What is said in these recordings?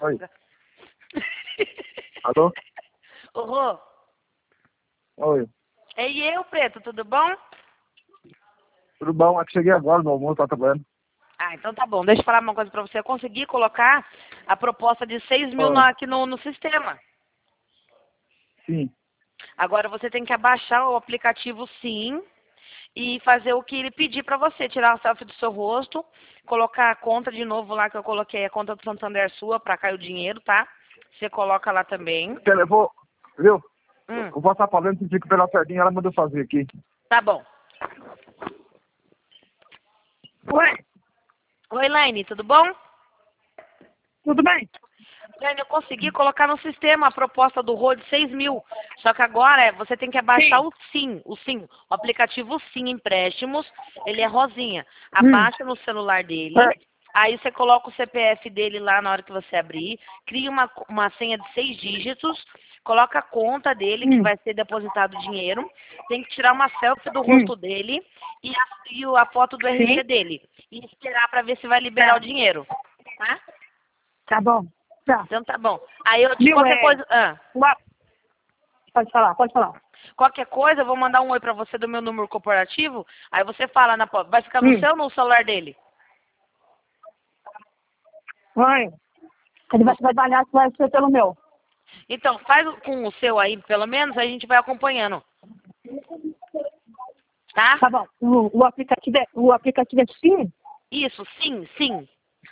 Oi. Alô? Ô, Rô. Oi. E eu, Preto, tudo bom? Tudo bom? Aqui cheguei agora no almoço, tá trabalhando. Ah, então tá bom. Deixa eu falar uma coisa pra você. Eu consegui colocar a proposta de 6 mil Oi. aqui no sistema. Sim. Agora você tem que abaixar o aplicativo Sim e fazer o que ele pedir pra você. Tirar a selfie do seu rosto, colocar a conta de novo lá que eu coloquei, a conta do Santander sua pra cair o dinheiro, tá? Você coloca lá também. Eu vou, viu? Hum, Eu vou passar falando que fica pela certinha, ela mandou fazer aqui. tá bom. Oi, Oi, Laine, tudo bom? tudo bem? Laine, eu consegui colocar no sistema a proposta do Rô de 6 mil. Só que agora você tem que abaixar o Sim, o aplicativo Sim Empréstimos. Ele é rosinha. Abaixa no celular dele. Aí você coloca o CPF dele lá na hora que você abrir. Cria uma senha de 6 dígitos. Coloca a conta dele, que vai ser depositado o dinheiro. Tem que tirar uma selfie do rosto dele e a foto do RG dele. E esperar para ver se vai liberar o dinheiro. Tá? Tá bom. Tá. Então tá bom. Aí eu Viu, qualquer coisa. Pode falar, pode falar. Qualquer coisa, eu vou mandar um oi pra você do meu número corporativo. Aí você fala vai ficar no seu ou no celular dele? Vai. Ele vai trabalhar, vai ser pelo meu. Então, faz com o seu aí, pelo menos, a gente vai acompanhando. Tá? Tá bom. O aplicativo é sim? Isso, sim, sim.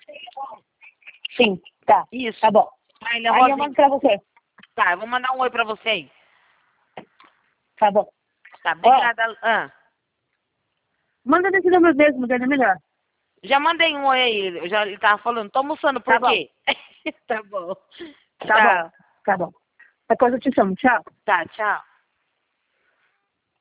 Sim. Tá. Isso. Tá bom. Ah, ele é Aí eu rosinho. mando pra você. Tá, eu vou mandar um oi pra você aí. Tá bom. Tá, obrigada. Manda nesse número mesmo, dele é melhor. Já mandei um oi aí. Ele tava falando, tô almoçando, por Tá bom. quê? Tá bom. Tá bom. Tá bom. Depois eu te chamo. Tchau. Tá, tchau.